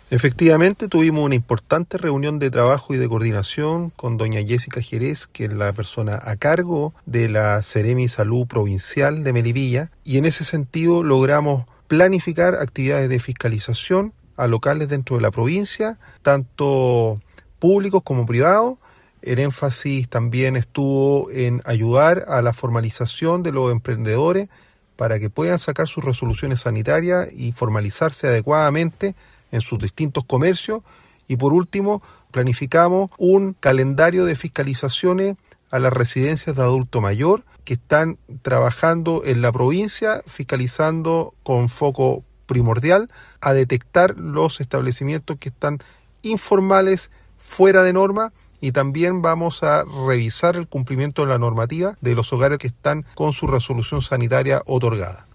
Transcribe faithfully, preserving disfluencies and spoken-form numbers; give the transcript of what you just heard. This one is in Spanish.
Efectivamente, tuvimos una importante reunión de trabajo y de coordinación con doña Jessica Jerez, que es la persona a cargo de la Seremi Salud Provincial de Melipilla, y en ese sentido logramos planificar actividades de fiscalización a locales dentro de la provincia, tanto públicos como privados. El énfasis también estuvo en ayudar a la formalización de los emprendedores para que puedan sacar sus resoluciones sanitarias y formalizarse adecuadamente en sus distintos comercios. Y por último, planificamos un calendario de fiscalizaciones a las residencias de adulto mayor que están trabajando en la provincia, fiscalizando con foco primordial a detectar los establecimientos que están informales, fuera de norma, y también vamos a revisar el cumplimiento de la normativa de los hogares que están con su resolución sanitaria otorgada.